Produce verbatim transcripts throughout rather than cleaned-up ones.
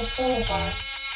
never seen again.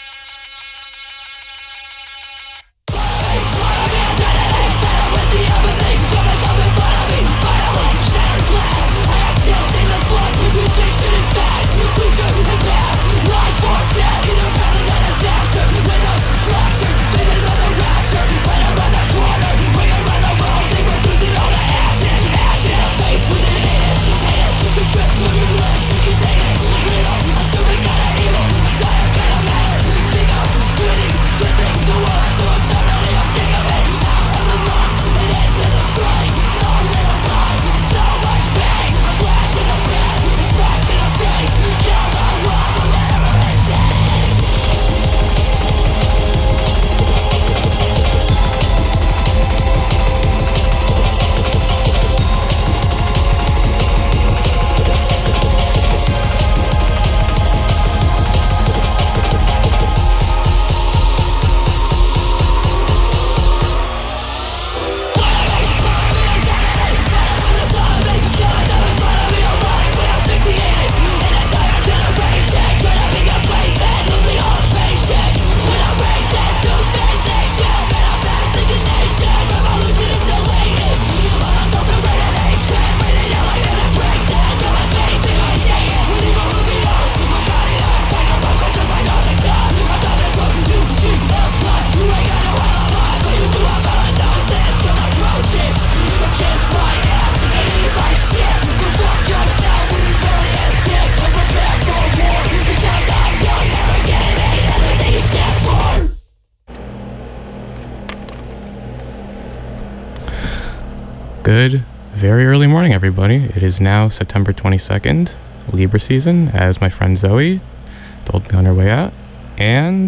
Good, very early morning, everybody. It is now September twenty-second, Libra season, as my friend Zoe told me on her way out. And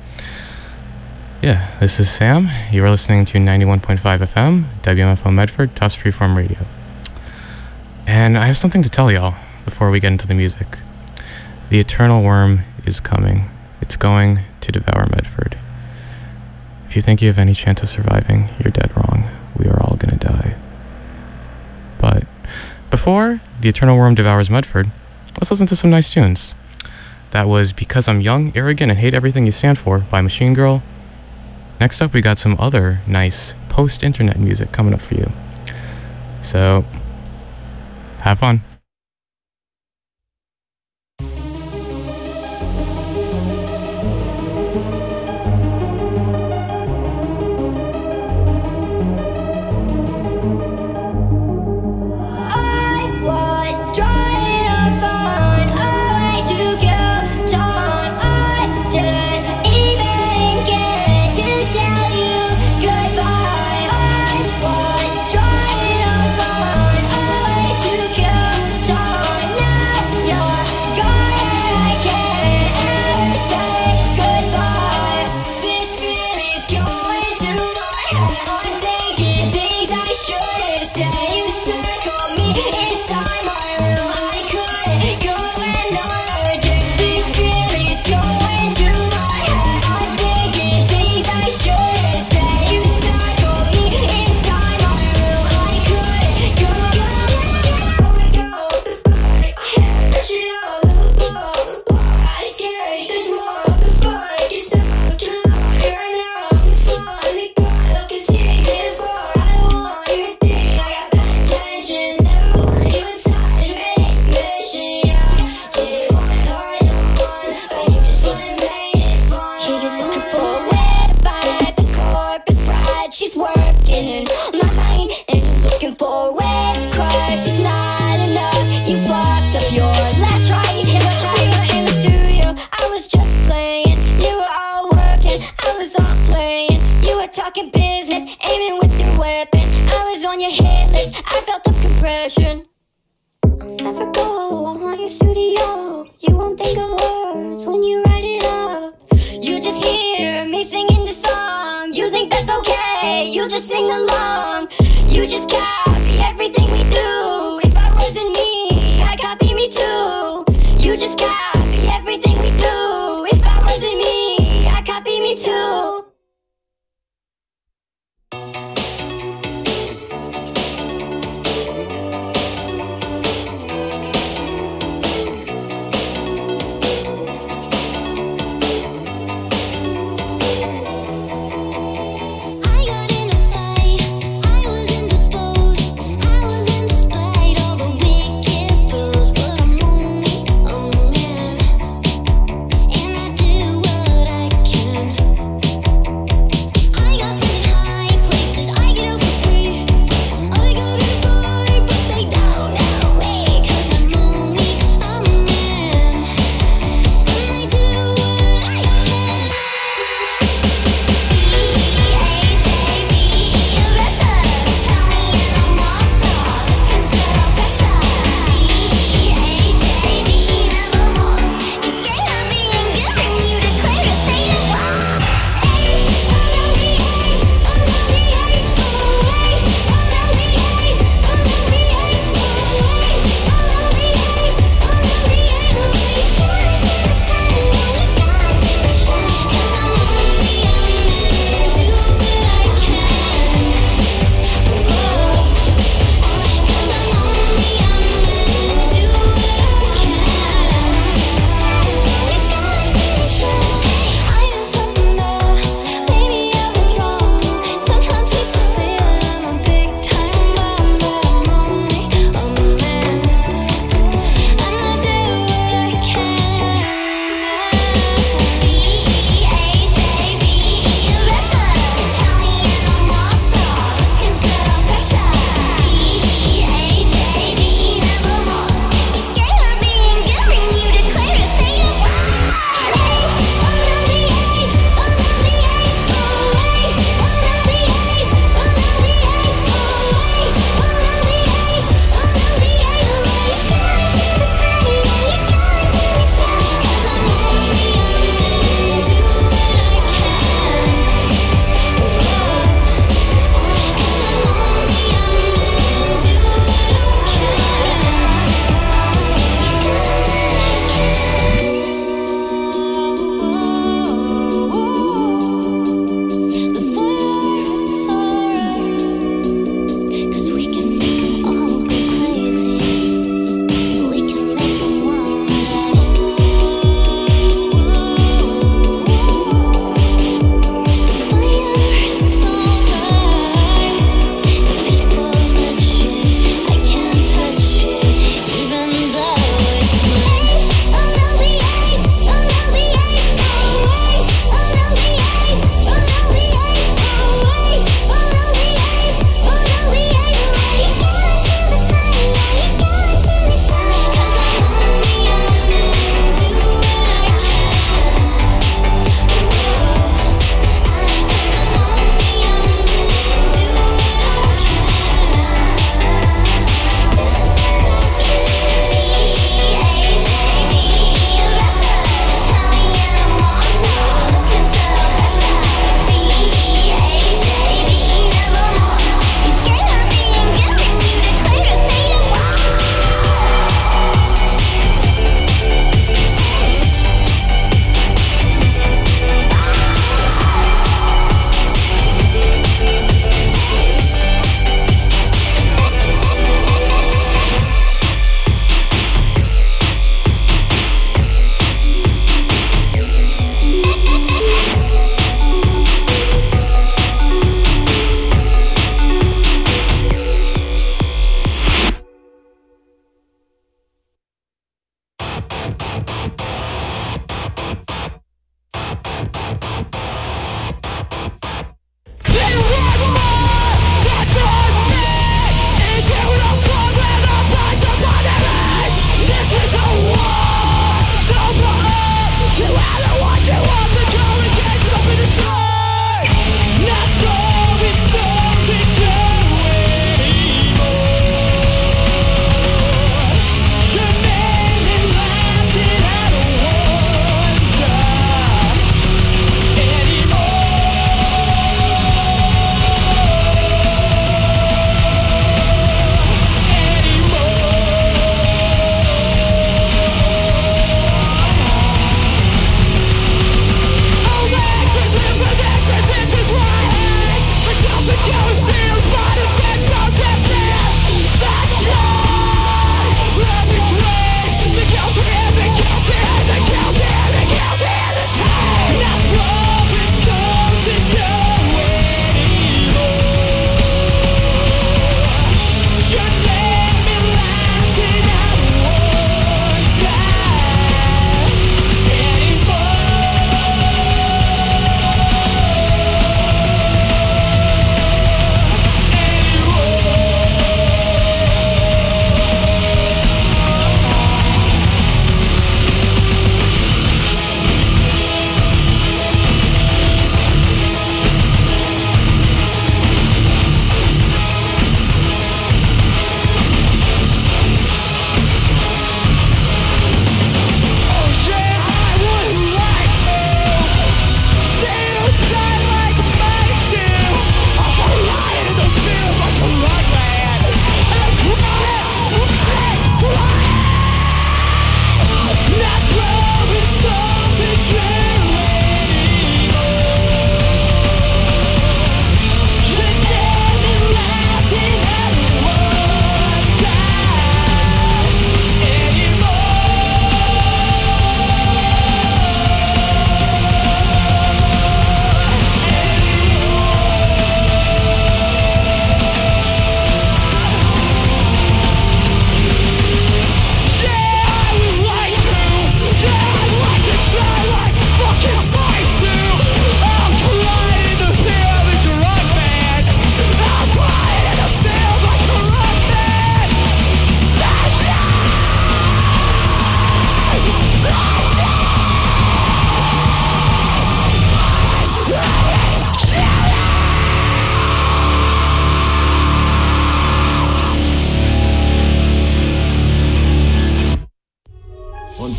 yeah, this is Sam. You are listening to ninety-one point five F M, W M F O Medford, Tusk Freeform Radio. And I have something to tell y'all before we get into the music. The Eternal Worm is coming. It's going to devour Medford. If you think you have any chance of surviving, you're dead wrong. We are all gonna die. But before the Eternal Worm devours Medford, let's listen to some nice tunes. That was Because I'm Young, Arrogant, and Hate Everything You Stand For by Machine Girl. Next up, we got some other nice post-internet music coming up for you. So, have fun.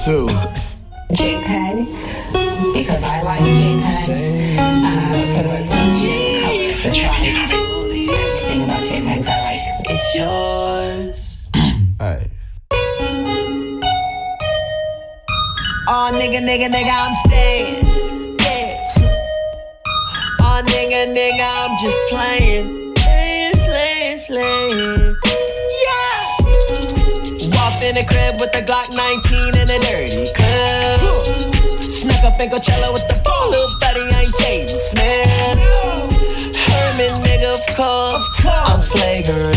to JPEG, because I like JPEGs. Uh, for those who cover the tribe, everything about JPEGs I like. It's yours. Alright. Oh, nigga, nigga, nigga, I'm staying. Yeah. Oh, nigga, nigga, I'm just playing. Playing, playing, playing. Yeah. Walked in the crib with the Glock nineteen in a dirty club. Snuck up in Coachella with the ball, little buddy, I ain't Jaden Smith. Herman, nigga, of course, I'm flagrant.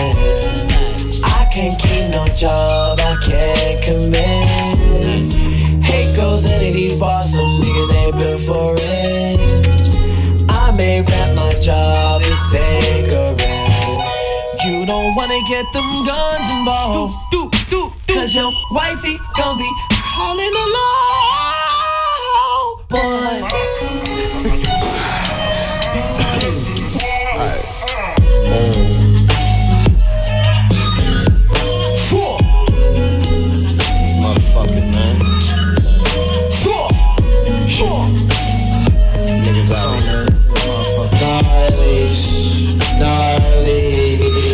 I can't keep no job, I can't commit. Hate goes into these bars, some niggas ain't built for it. I may rap my job, it's sacred. You don't wanna get them guns involved, do, do, do, do. Cause your wifey gon' be calling alone, boys. Alright. Motherfucking man. These niggas out here. Gnarly, gnarly.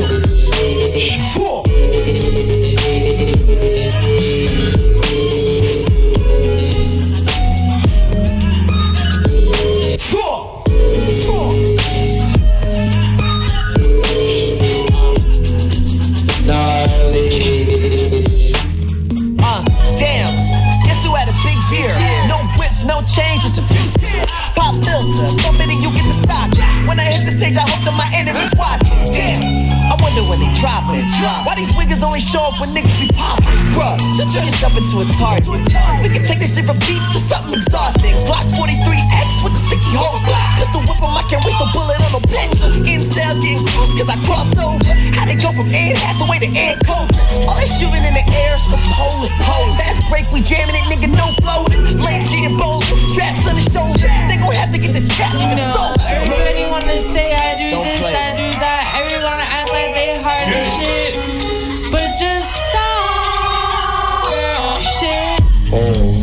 Uh, damn. Guess who had a big year? No whips, no chains, just a few tears. Pop filter, so many you get the stock. When I hit the stage, I hope that my enemies watching. Damn, I wonder when they drop it. Why these niggas only show up when niggas be popping? Bruh, don't turn yourself into a target. Cause we can take this shit from beef to something exhausting. Glock forty-three X with the sticky holster. Pistol whip 'em, I can't waste a bullet on no poster. Incels getting close cause I crossed over. How they go from Anne Hathaway to Ann Coulter? All they shooting in the air is for pose. Fast break, we jamming it, nigga, no floaters. Legs getting bold, straps on the shoulder. They gon' have to get the chap in the soul. Everybody wanna say I do Don't this, play. I do that. Everyone act like they hard as shit. But just stop. Girl, shit. Oh.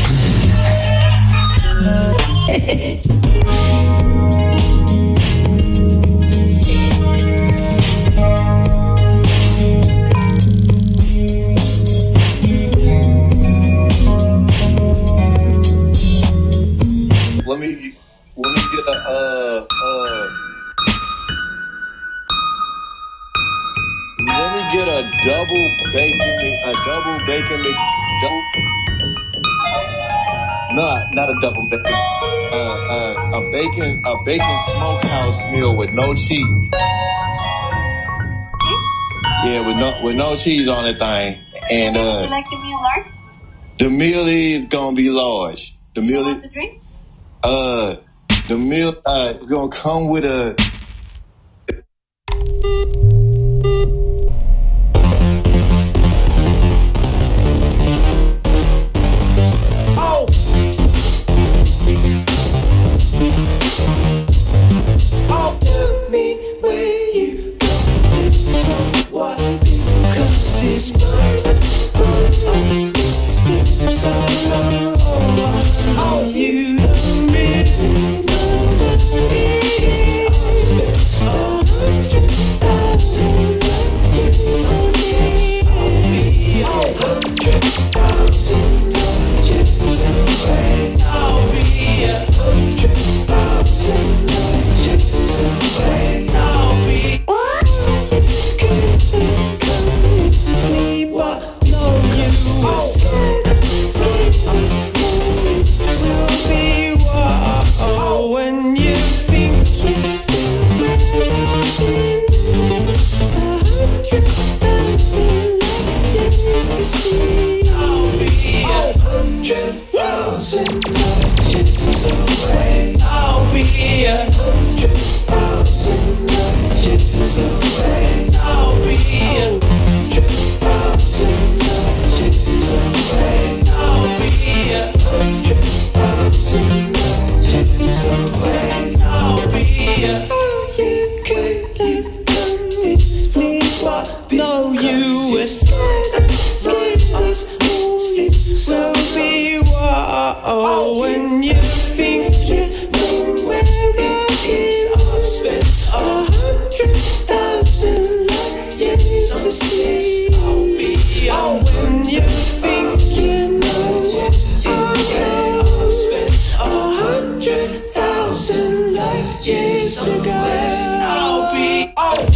Let me let me get a uh uh let me get a double bacon a double bacon double not not a double bacon uh uh a bacon a bacon smokehouse meal with no cheese. Yeah, with no with no cheese on the thing. And uh Would you like the meal large? the meal is gonna be large. The meal You is want the drink? Uh, the meal uh, is gonna come with a. Oh. Oh, tell me where you coming from, what? Because it's mine, mine, sleep so long. Oh, you don't really know what it is. A hundred thousand years away. A hundred thousand years away. I'll be a hundred thousand years away. I'll be. You couldn't come with me, but no, you were scared, scared. So be what? Oh, when you think you've been a hundred thousand years to see, I'll be a hundred thousand years away. I'll be a hundred thousand years away. I'll be a hundred thousand years away. I'll be a hundred thousand years away. I'll be a. Oh, you couldn't come with me, but no, you were scared, scared as sleep so see. Oh, when you think you know I've spent a hundred thousand light years to go. I'll be oh.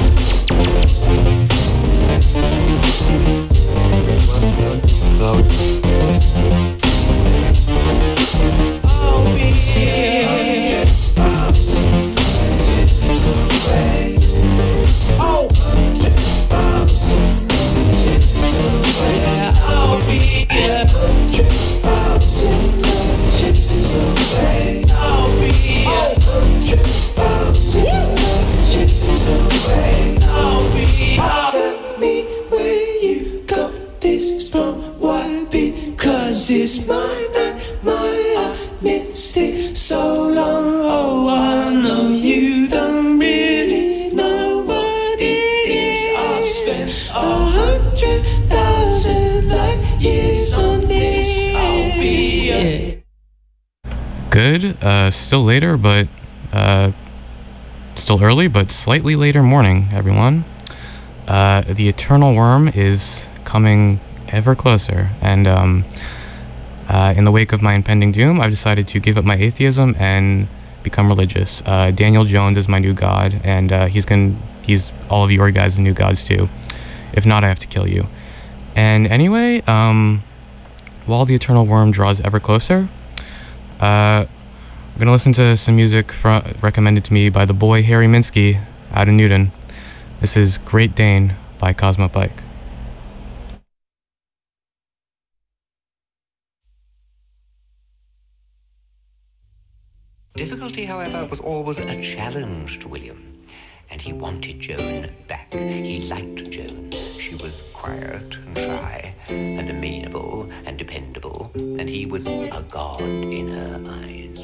I'll be a hundred thousand years away. Oh, hundred thousand years away. I'll be a hundred thousand years away. I'll be a hundred thousand years away. I'll be. Tell me where you got this from. Why? Because it's mine and mine. I missed it so long. Oh, I know you don't really know what it is. I've spent a hundred thousand light years on this. I'll be a Good. Uh, still later, but uh, still early, but slightly later morning, everyone. Uh, the Eternal Worm is coming ever closer, and um, uh, in the wake of my impending doom, I've decided to give up my atheism and become religious. Uh, Daniel Jones is my new god, and uh, he's gonna, he's all of your guys' new gods too. If not, I have to kill you. And anyway, um, while the Eternal Worm draws ever closer, uh, I'm gonna listen to some music fr- recommended to me by the boy Harry Minsky out of Newton. This is Great Dane by Cosmo Pike. Difficulty, however, was always a challenge to William, and he wanted Joan back. He liked Joan. She was quiet and shy and amenable and dependable, and he was a god in her eyes.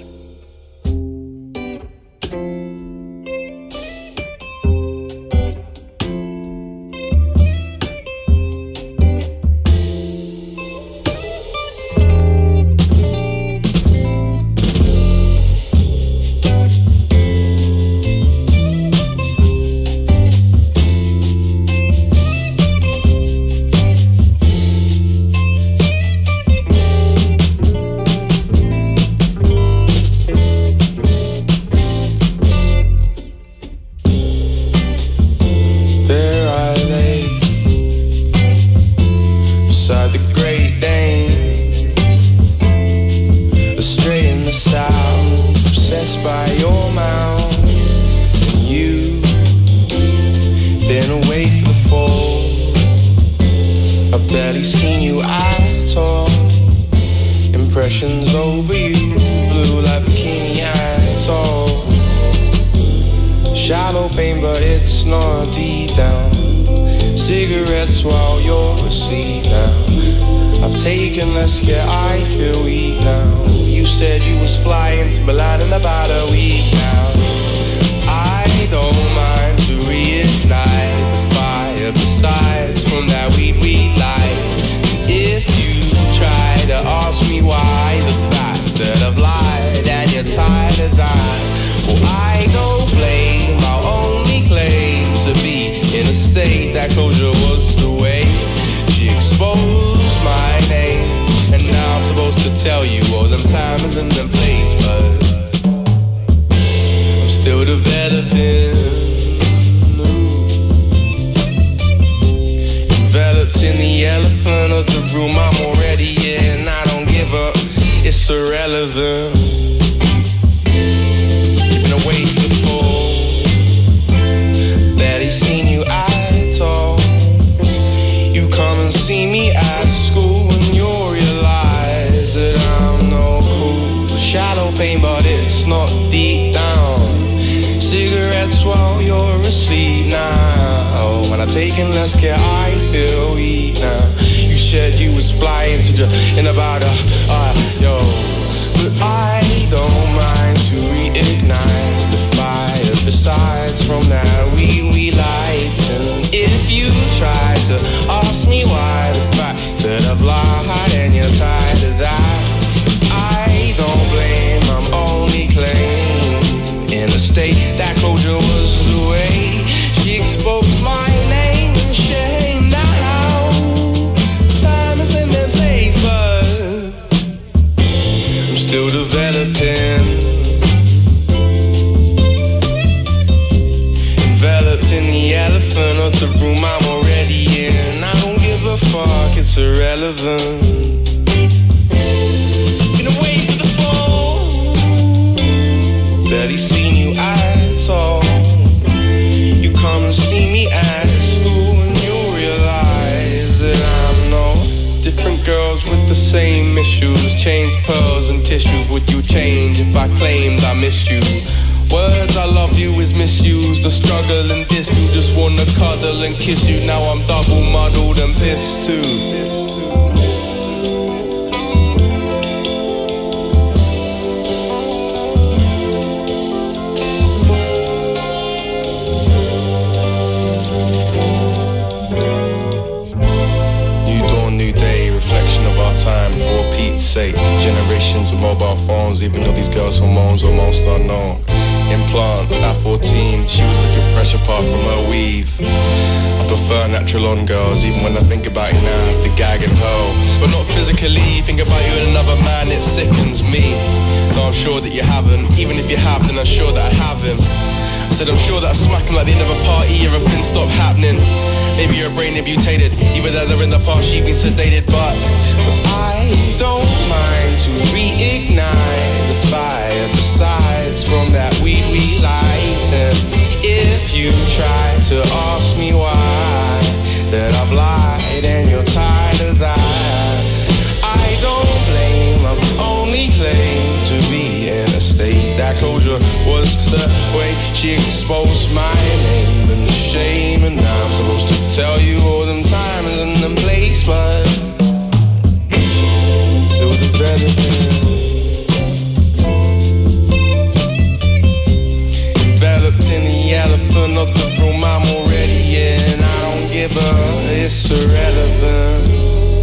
That closure was the way she exposed my name and shared Enveloped in the elephant of the room I'm already in. I don't give a fuck, it's irrelevant. Been away for the phone, barely seen you at all. You come and see me at school and you'll realize that I'm no different girls with the same issues. Chains, pearls and tissues, would you change if I claimed I missed you? Words I love you is misused. The struggle and this you just wanna cuddle and kiss you. Now I'm double muddled and pissed too. Time for Pete's sake. Generations of mobile phones, even though these girls' hormones are most unknown. Implants at fourteen, she was looking fresh apart from her weave. I prefer natural on girls, even when I think about it now, the gag and hurl. But not physically, think about you and another man, it sickens me. No, I'm sure that you haven't, even if you have, then I'm sure that I have him. I said I'm sure that I smack him like the end of a party, everything stopped happening. Maybe your brain mutated, either that or in the past she'd been sedated, but I don't mind to reignite the fire. Besides from that weed we light, and if you try to ask me why, that I've lied and you're tired of that, I don't blame, I've only claimed to be in a state. That closure was the way she exposed my name and the shame, and now I'm supposed to tell you all them times and them place, but still developing. Enveloped in the elephant of the room I'm already in. I don't give a, it's irrelevant.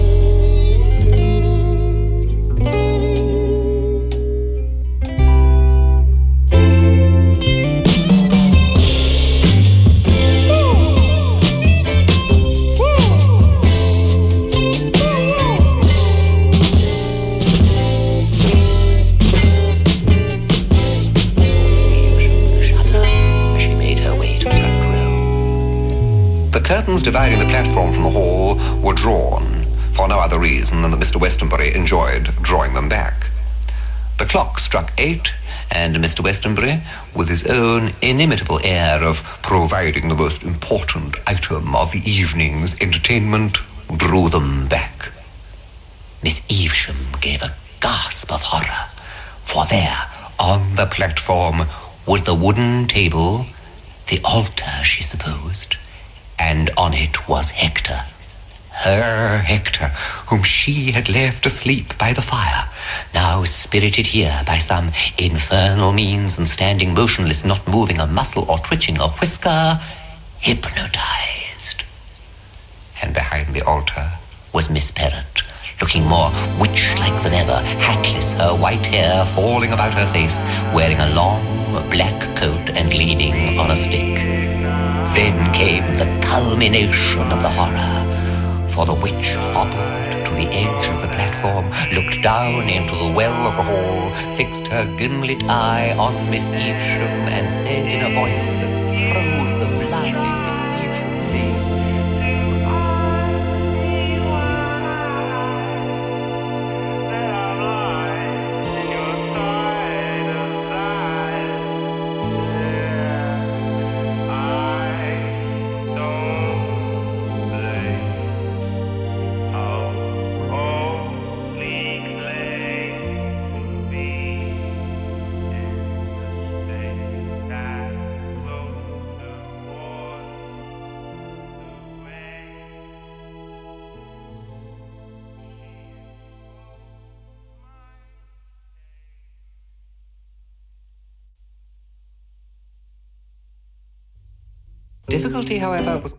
Curtains dividing the platform from the hall were drawn, for no other reason than that Mister Westonbury enjoyed drawing them back. The clock struck eight, and Mister Westonbury, with his own inimitable air of providing the most important item of the evening's entertainment, drew them back. Miss Evesham gave a gasp of horror, for there, on the platform, was the wooden table, the altar, she supposed, and on it was Hector, her Hector, whom she had left asleep by the fire, now spirited here by some infernal means and standing motionless, not moving a muscle or twitching a whisker, hypnotized. And behind the altar was Miss Perrott, looking more witch-like than ever, hatless, her white hair falling about her face, wearing a long black coat and leaning on a stick. Then came the culmination of the horror, for the witch hobbled to the edge of the platform, looked down into the well of the hall, fixed her gimlet eye on Miss Evesham, and said in a voice that froze the blood in Miss Evesham's veins, difficulty, however, was...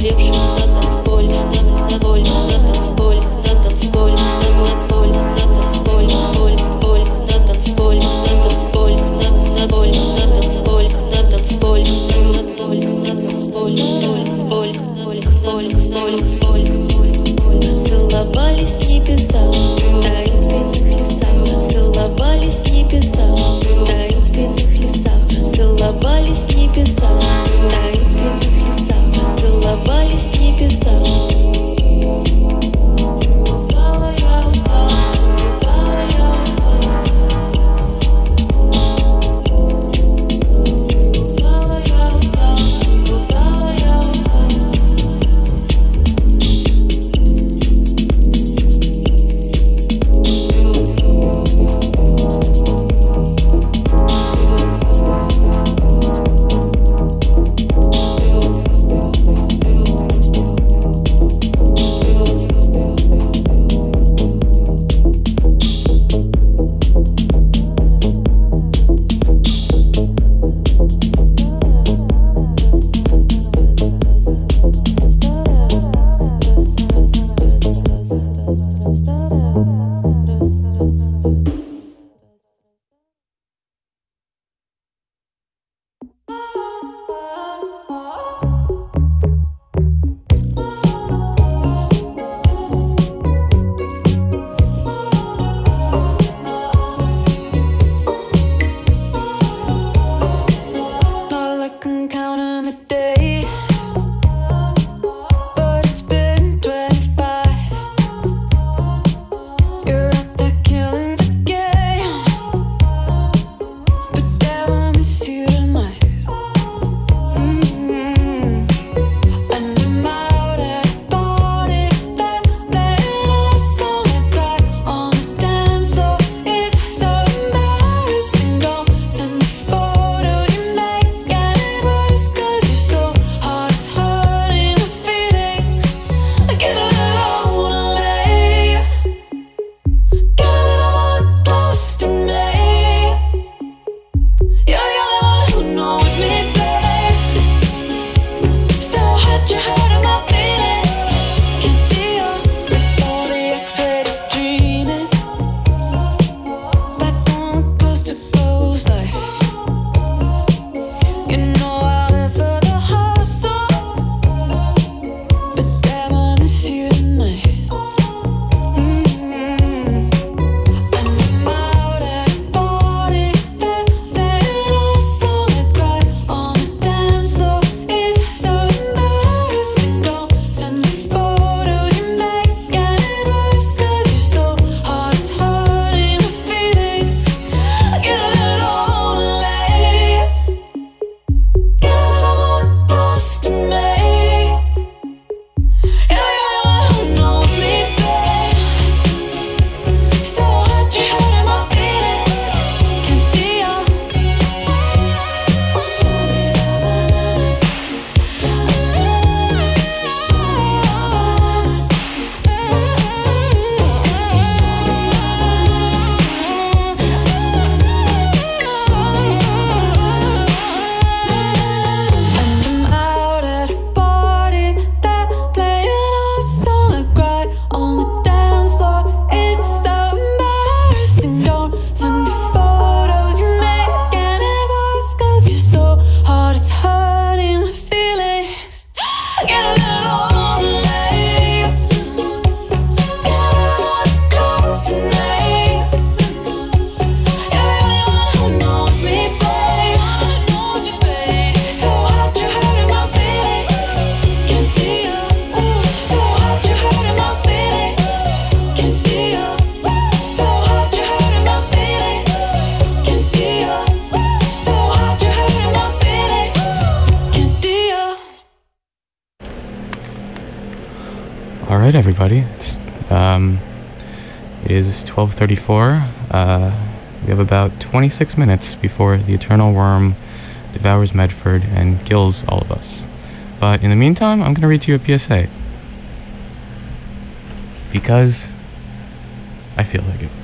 сгоревших на танцполе, на танцполе, на танцполе, на танцполе, на танцполе, на танцполе, поле, поле, на танцполе, на танцполе, на танцполе, на танцполе, на танцполе, на танцполе, на танцполе, поле, поле, поле, поле, поле. Целовались в небеса, в таинственных лесах, целовались в небеса, в таинственных лесах, целовались в небеса, в таинственных лесах, целовались в небеса. Устала я, устала, устала я, устала. Устала я, устала, устала я, устала. All I can count on the days, but it's been twenty-five. You're out there killing the game, but damn, I miss you tonight. Mm-hmm. And I'm out at a party, they're playing our song. I cry on the dance floor. It's so embarrassing. Don't send me photos you make anyways, 'cause you're so hard, it's hurting the feelings. I get a little lonely, get a little more close to me. You're the only one who knows me, babe. So hard, you're hurting my feelings. Can't deal with all the X-rated dreaming. Back on the coast to coast life. You know I live for the hustle, but damn, I miss you tonight. Mm-hmm. And I'm out at a party, they're playing our song. I cry on the dance floor. It's so embarrassing. Don't send me photos you make anyways, 'cause you're so hard, it's hurting the feelings. I get a little lonely, get a little more close to me. You're the only one who knows me, babe. So hard, you're hurting my feelings. Can't deal. And I'm out at a party, they're playing our song. I cry on the dance floor. It's so embarrassing. Don't send me photos you make anyways, 'cause you're so hard, it's hurting my feelings. I get a little lonely, get a little more close to me. You're the only one who knows me, babe. Knows me, babe. So hard, you're hurting my feelings. Can't deal. So hard, you're hurting my feelings. Can't deal. So hard, you're hurting my feelings. Can't deal. So hard, you're hurting my feelings. Can't deal. All right, everybody. It's, um, it is twelve thirty-four. Uh, we have about twenty-six minutes before the Eternal Worm devours Medford and kills all of us. But in the meantime, I'm going to read to you a P S A. Because I feel like it.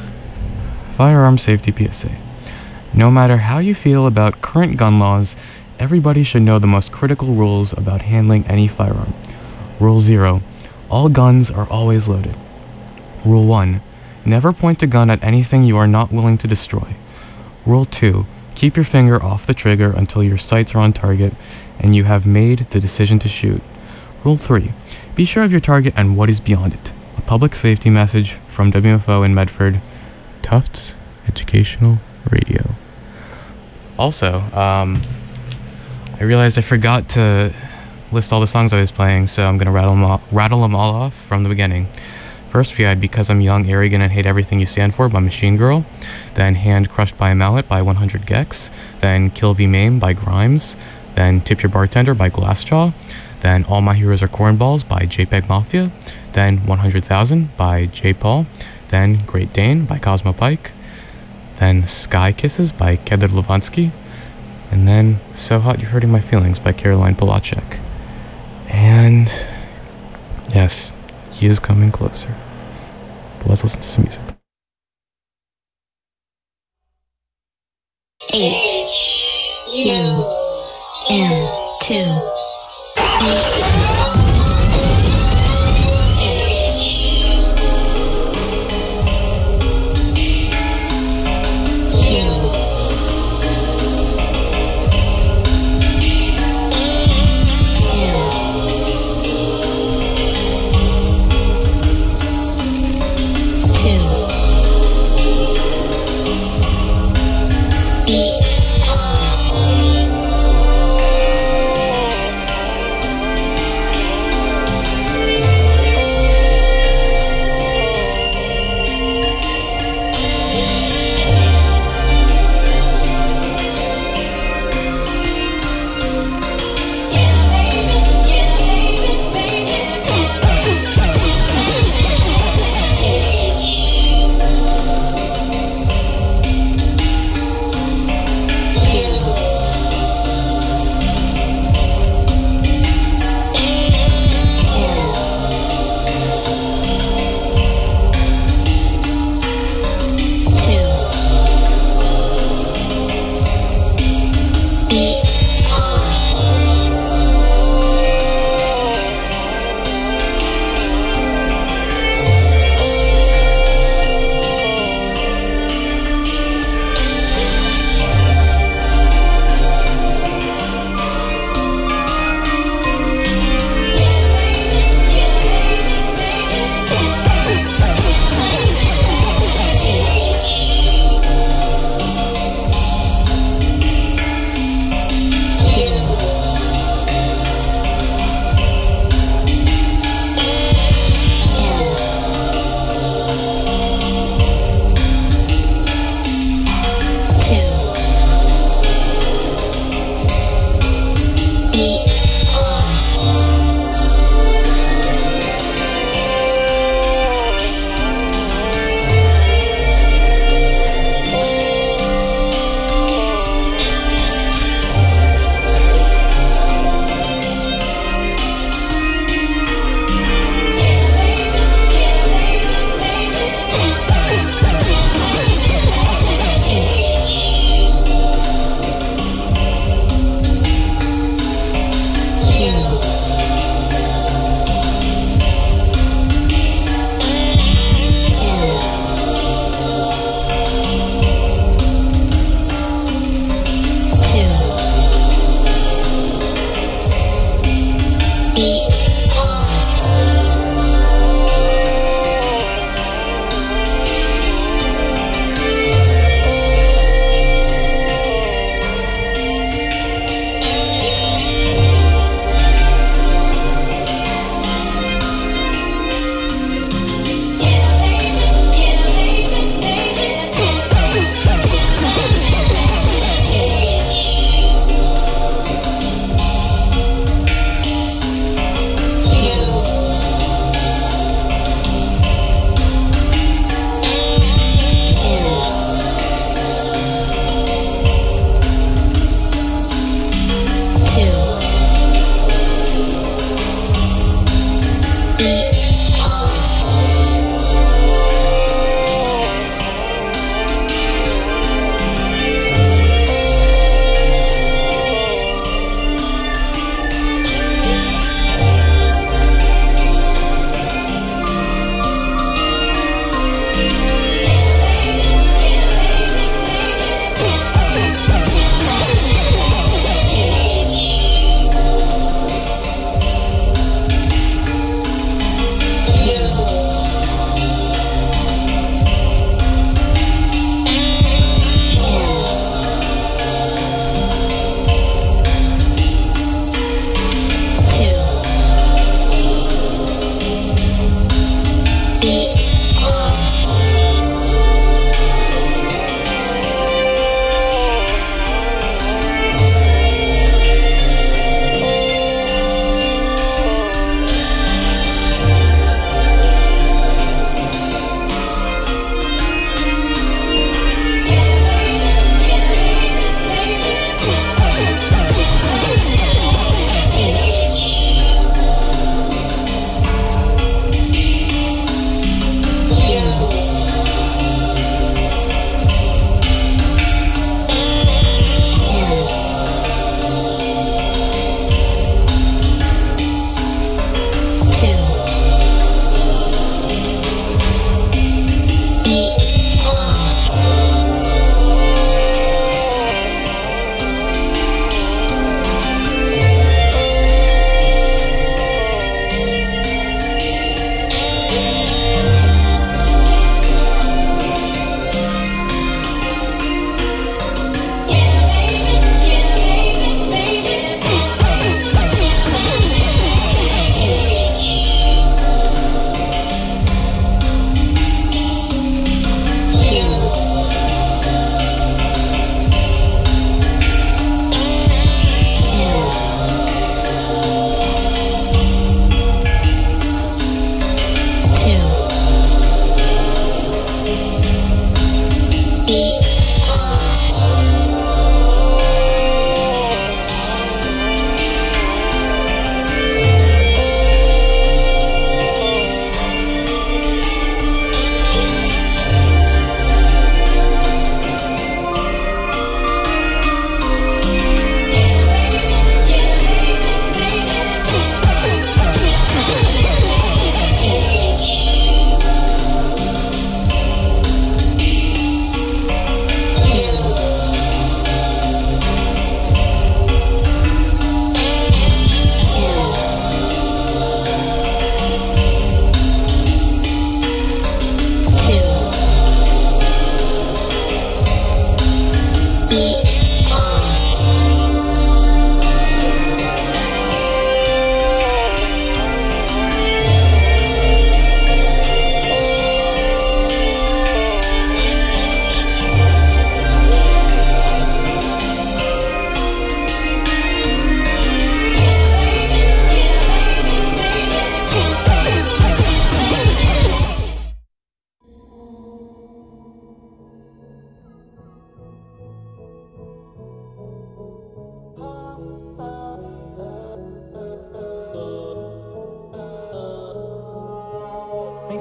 Firearm Safety P S A. No matter how you feel about current gun laws, Everybody should know the most critical rules about handling any firearm. Rule zero. All guns are always loaded. Rule one. Never point a gun at anything you are not willing to destroy. Rule two. Keep your finger off the trigger until your sights are on target and you have made the decision to shoot. Rule three. Be sure of your target and what is beyond it. A public safety message from W F O in Medford, Tufts Educational Radio. Also, um, I realized I forgot to list all the songs I was playing, so I'm going to rattle them all, rattle them all off from the beginning. First, we had Because I'm Young, Arrogant, and Hate Everything You Stand For by Machine Girl. Then Hand Crushed by a Mallet by one hundred gecs. Then Kill V Mame by Grimes. Then Tip Your Bartender by Glassjaw. Then All My Heroes Are Cornballs by JPEG Mafia. Then one hundred thousand by J. Paul. Then Great Dane by Cosmo Pike. Then Sky Kisses by Kedar Lavansky. And then So Hot You're Hurting My Feelings by Caroline Polachek. And yes, he is coming closer. But let's listen to some music. H U M two.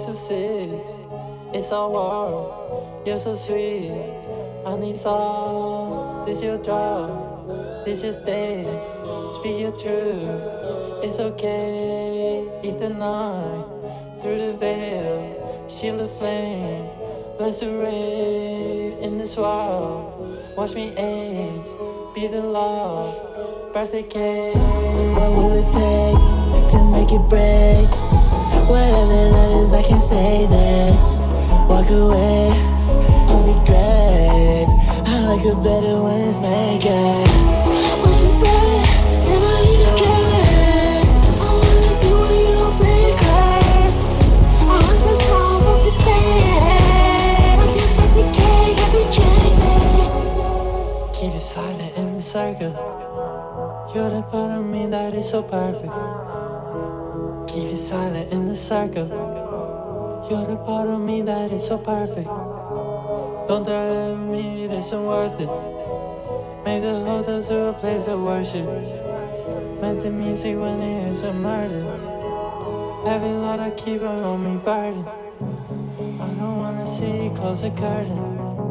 to six. It's our world. You're so sweet. I need some. This your drug. This your state. Speak your truth. It's okay. Eat the night through the veil. Shield the flame. Bless the rave in this world. Watch me age. Be the love. Birthday cake. What will it take to make it break? Whatever that is, I can save it. Walk away, holy grace. I like it better when it's naked. What you say? Am I need a drink? I wanna see what you gon' say, cry. I want the small of the thing. I can break the cake, I be changing. Keep it silent in the circle. You're the part of me that is so perfect. Keep it silent in the circle. You're the part of me that is so perfect. Don't tell me it isn't worth it. Make the hotel to a place of worship. Make the music when it is a murder. Every lot I keep on me burden. I don't wanna see you close the curtain.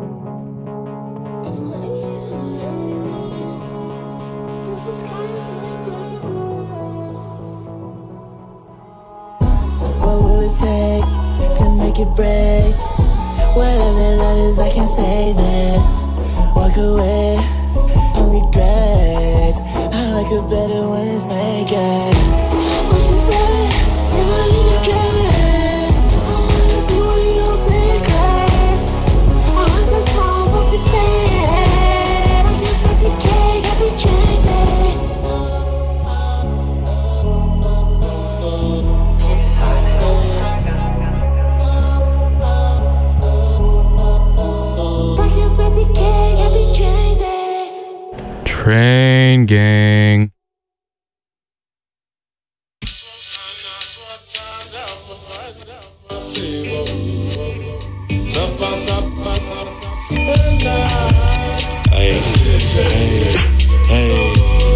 What will it take to make it break? Whatever that is, I can save it. Walk away, holy grace. I like it better when it's naked. What you say? Am I need a drink? I wanna see what you gon' say, cry. I want the small of the thing. I can break the cake, I be changing. Train gang. Hey, hey, hey.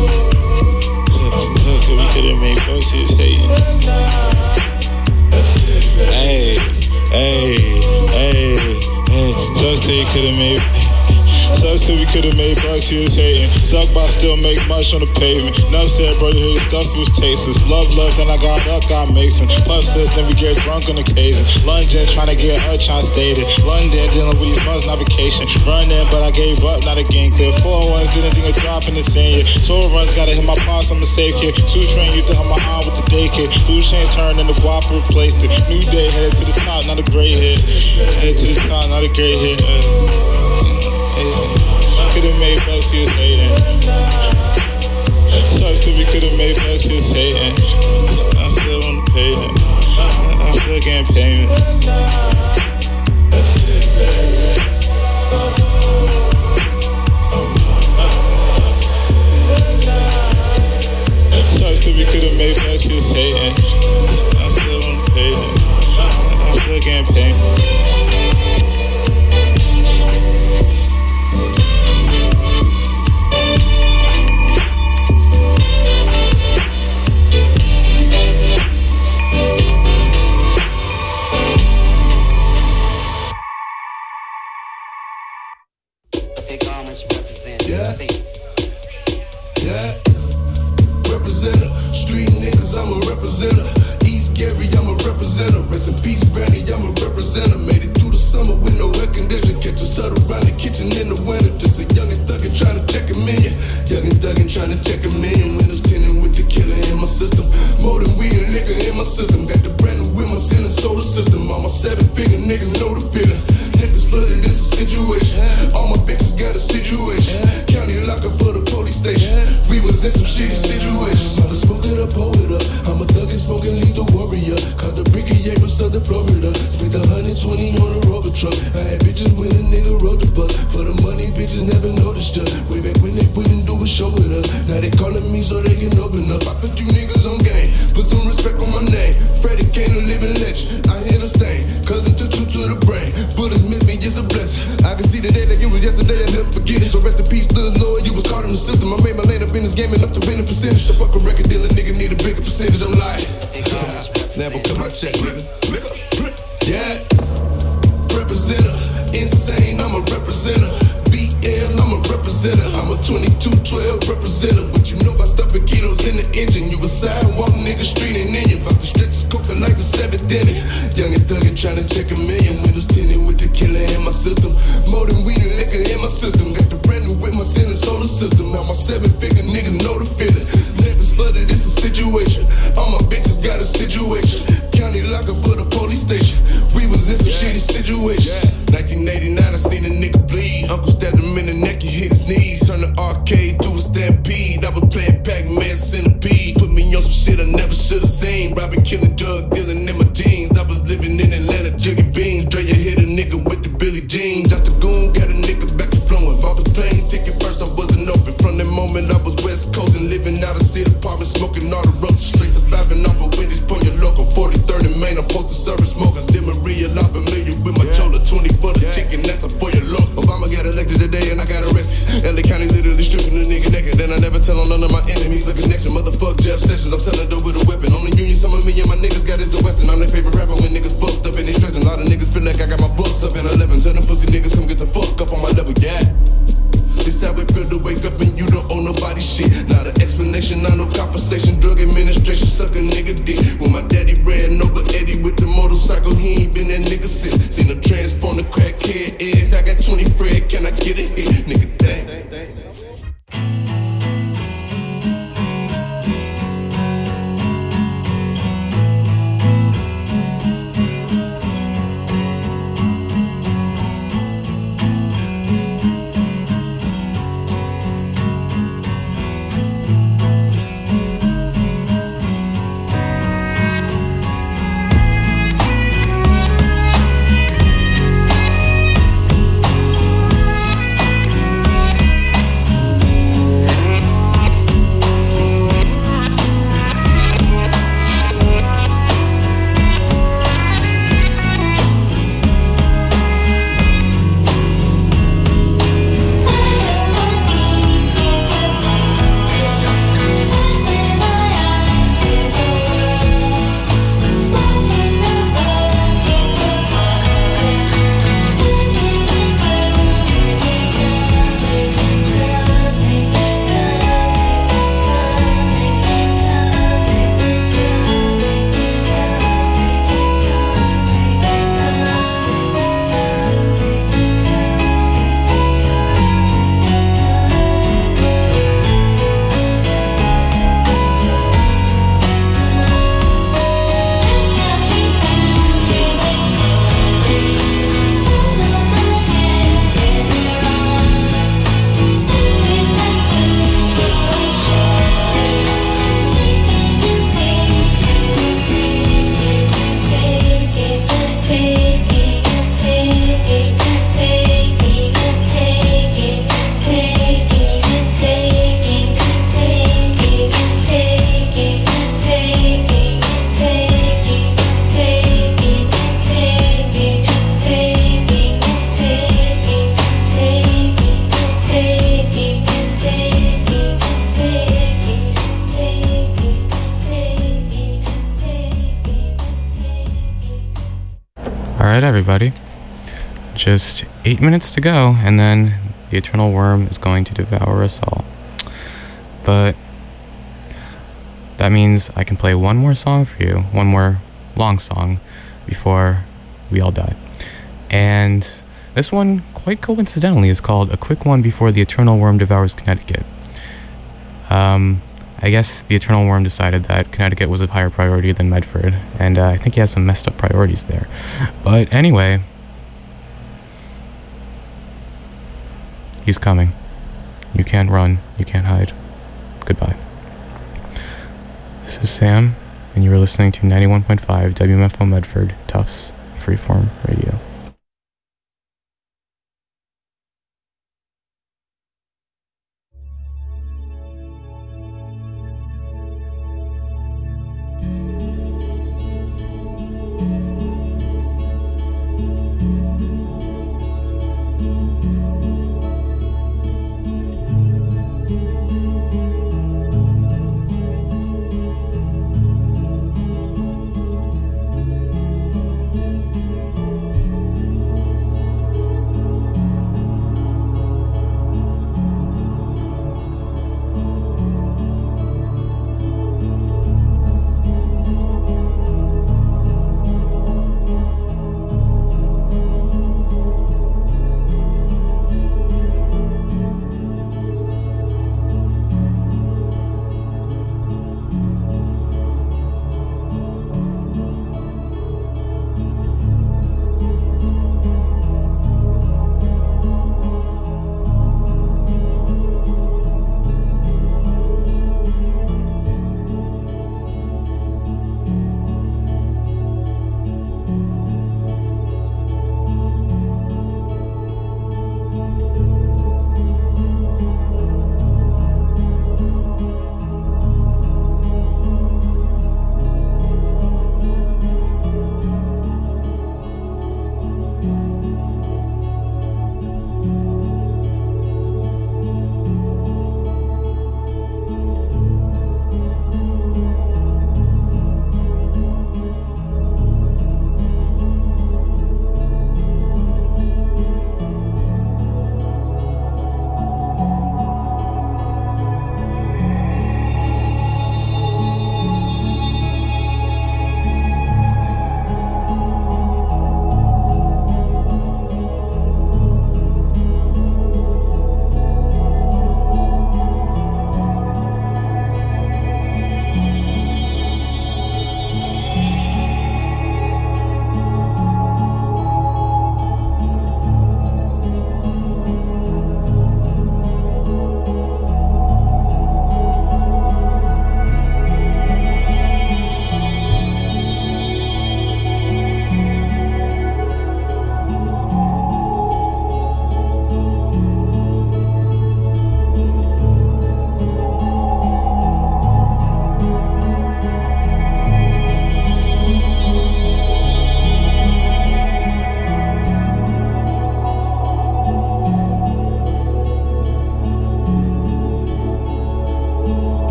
Look, so we could've made bucks, he was hating. Hey, hey, hey, hey. Sucks till you could've made. Sucks till we could've made bucks, he was hating. Stuck by still make much on the pavement. Enough said, brother, his stuff was tasteless. Love, love, then I got up, got mixing. Puff says, then we get drunk on occasion. London, trying to get her, trying to stay there. London, dealing with these months, not vacation. Running, but I gave up, not a game clear. Four ones, didn't think of dropping the same year. Tour runs, gotta hit my boss, I'm a safe kid. Two train used to help my arm with the daycare. Blue chains turned into guap, replaced it. New day, headed to the top, not a gray hit. Headed to the top, not a gray hit. Could've made bucks, he was hating. Sucks till we could've made bucks, he was hating. I'm still on the payment. I'm still getting payment. Sucks till we could've made bucks, he was hating. I'm still on the payment. I'm still getting payment. Never cut my check, nigga. representer. Insane, I'm a representer. V L, I'm a representer. I'm a twenty-two twelve representer. What you know about stuffing ketos in the engine? You a sidewalk nigga, street and in you. About to stretch his coca like the seventh inning. Young and thuggin' tryna check a million. Windows tinted with the killer in my system. More than weed and liquor in my system. Got the brand new with my in the solar system. Now my seven figure niggas know the feeling. Niggas flooded, it's a situation. All my bitches got a situation. County locker, but a police station. We was in some shitty situations. nineteen eighty-nine, I seen a nigga bleed. Uncle stabbed him in the neck, he hit his knees. Turned the arcade to a stampede. I was playing Pac-Man Centipede. Put me on some shit I never should've seen. Robbing, killing, drug dealing in my jeans. I was living in Atlanta, jugging beans. Dre, you hit a nigga with the Billie Jean. Just the goon, got a nigga back to flowing. Bought the plane ticket first, I wasn't open. From that moment, I was West Coast and living out of city apartment, smoking all the roaches. Straight surviving off of Wendy's, pour your local. forty-third and Main, I'm posted serving smokers. Then Maria, live familiar with my chola. twenty for the chicken, that's a for your local. Obama got elected today and I got arrested. L A County literally stripping the nigga naked. Then I never tell on none of my enemies a connection. Motherfuck Jeff Sessions, I'm selling dope with a weapon. Only union some of me and my niggas got is the Western. I'm their favorite rapper when niggas fucked up and they stressing. A lot of niggas feel like I got my books up in eleven. Tell them pussy niggas come get the fuck up on my level, yeah. This how it feel to wake up and you don't owe nobody shit. Not an explanation, not no compensation. Drug administration, suck a nigga dick. When my daddy ran over Eddie with the motorcycle, he ain't been that nigga since. Seen a transform the crackhead egg. I got twenty Fred, can I get it hit? Nigga, dang. Alright, everybody. Just eight minutes to go, and then the eternal worm is going to devour us all. But that means I can play one more song for you, one more long song, before we all die. And this one, quite coincidentally, is called A Quick One Before the Eternal Worm Devours Connecticut. Um... I guess the Eternal Worm decided that Connecticut was of higher priority than Medford, and uh, I think he has some messed up priorities there. But anyway, he's coming. You can't run. You can't hide. Goodbye. This is Sam, and you are listening to ninety-one point five W M F O Medford, Tufts Freeform Radio.